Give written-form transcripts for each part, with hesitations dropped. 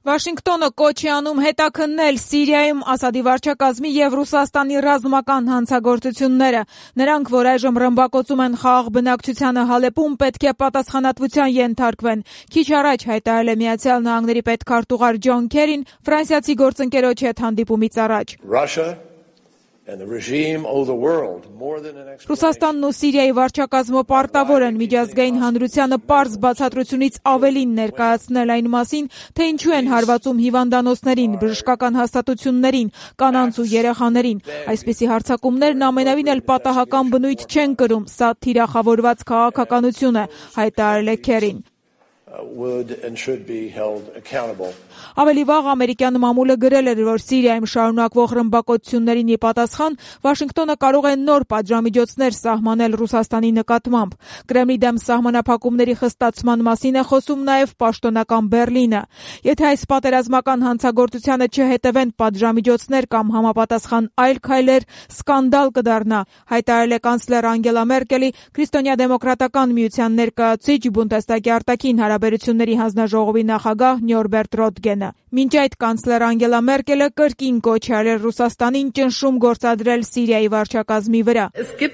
Վաշինգտոնը կոչ է անում հետաքննել Սիրիայում Ասադի վարչակազմի եւ Ռուսաստանի ռազմական հանցագործությունները։ Նրանք, որ այժմ ռմբակոծում են խաղաղ բնակչությանը Հալեպում, պետք է պատասխանատվության ենթարկվեն։ Քիչ առաջ հայտարարել է Միացյալ Նահանգների պետքարտուղար Ջոն Քերին Ֆրանսիացի գործընկերոջ հետ հանդիպումից առաջ։ Ռուսաստանն ու Սիրիայի վարչակազմը պարտավոր են միջազգային հանրությանը պարզ բացատրությունից ավելին ներկայացնել այն մասին, թե ինչու են հարվածում հիվանդանոցներին, բժշկական հաստատություններին, կանանց ու երեխաներին։ Այսպիսի հարձակումներն ամենևին էլ պատահական բնույթ չեն կրում, սա թիրախավորված քաղաքականություն է, հայտարարել է Քերին։ Ավելի վաղ ամերիկյան մամուլը գրել էր, որ Սիրիայում շարունակվող ռմբակոծություններին ի պատասխան Վաշինգտոնը կարող է նոր պատժամիջոցներ սահմանել Ռուսաստանի նկատմամբ։ Կրեմլի դեմ սահմանափակումների խստացման մասին է խոսում նաև պաշտոնական Բեռլինը։ Եթե այս պատերազմական հանցագործությանը չհետևեն պատժամիջոցներ կամ համապատասխան այլ քայլեր, սկանդալ կդառնա, հայտարարել է կանցլեր Անգելա Մերկելի Քրիստոնյա դեմոկրատական միության ներկայացուցիչ Բունդեստագի արտաքին հարաբերությունների հանձնաժողովի նախագահ Նյորբերտ Ռոդգենը։ Մինչ այդ կանցլեր Անգելա Մերկելը կրկին կոչ է արել Ռուսաստանին ճնշում գործադրել Սիրիայի վարչակազմի վրա։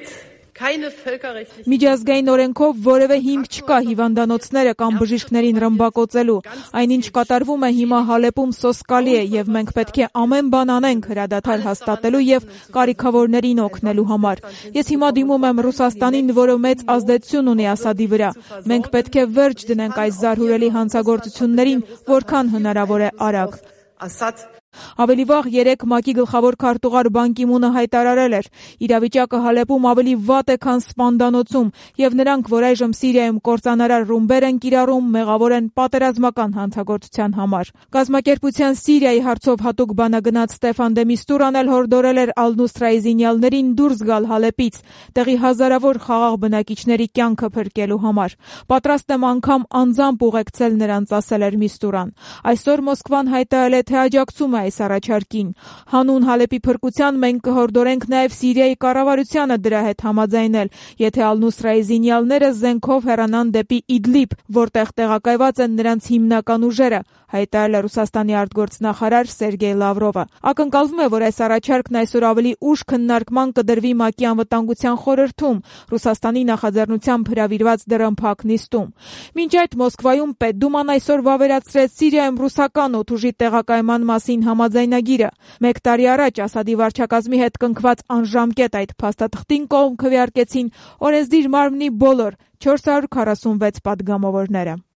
Միջազգային օրենքով որևէ հիմք չկա հիվանդանոցները կամ բժիշկներին ռմբակոծելու։ Այնինչ կատարվում է հիմա Հալեպում սոսկալի է եւ մենք պետք է ամեն բան անենք հրադադար հաստատելու եւ կարիքավորներին օգնելու համար։ Ես հիմա դիմում եմ Ռուսաստանին, որը մեծ ազդեցություն ունի Ասադի վրա։ Մենք պետք է վերջ դնենք այս զարհուրելի հանցագործություններին, որքան հնարավոր է արագ։ Ավելի վաղ երեկ ՄԱԿ-ի գլխավոր քարտուղար Բան Կի Մունը հայտարարել էր. իրավիճակը Հալեպում ավելի վատ է, քան Սպանդանոցում, եւ նրանք, որ այժմ Սիրիայում կործանարար ռումբեր են կիրառում, մեղավոր են պատերազմական հանցագործության համար։ Կազմակերպության Սիրիայի հարցով հատուկ բանագնաց Ստեֆան դե Միստուրան էլ հորդորել էր Ալ-Նուսրայի զինյալներին դուրս գալ Հալեպից, տեղի հազարավոր խաղաղ բնակիչների կյանքը փրկելու համար։ Պատրաստ եմ անգամ անձամբ ուղեկցել նրանց, ասել էր Միստուրան։ Այսօր Մոսկվան հայտարարել է, թե աջակցում է այս առաջարկին։ Հանուն Հալեպի փրկության մենք կհորդորենք նաև Սիրիայի կառավարությանը դրա հետ համաձայնել, եթե Ալ-Նուսրայի զինյալները զենքով հեռանան դեպի Իդլիբ, որտեղ տեղակայված են նրանց հիմնական ուժերը, հայտարարել է Ռուսաստանի արտգործնախարար Սերգեյ Լավրովը։ Ակնկալվում է, որ այս առաջարկն այսօր ավելի ուշ քննարկման կդրվի ՄԱԿ-ի անվտանգության խորհրդում, Ռուսաստանի նախաձեռնությամբ հրավիրված դռնփակ նիստում։ Մինչ այդ Մոսկվայում Պետդուման այսօր վավերացրեց Սիրիայում ռուսական օդուժի տեղակայման մասին համաձայնագիրը։ Մեկ տարի առաջ Ասադի վարչակազմի հետ կնքված անժամկետ այդ փաստաթղթին կողմ քվեարկեցին օրենսդիր մարմնի բոլոր 446 պատգամավորները։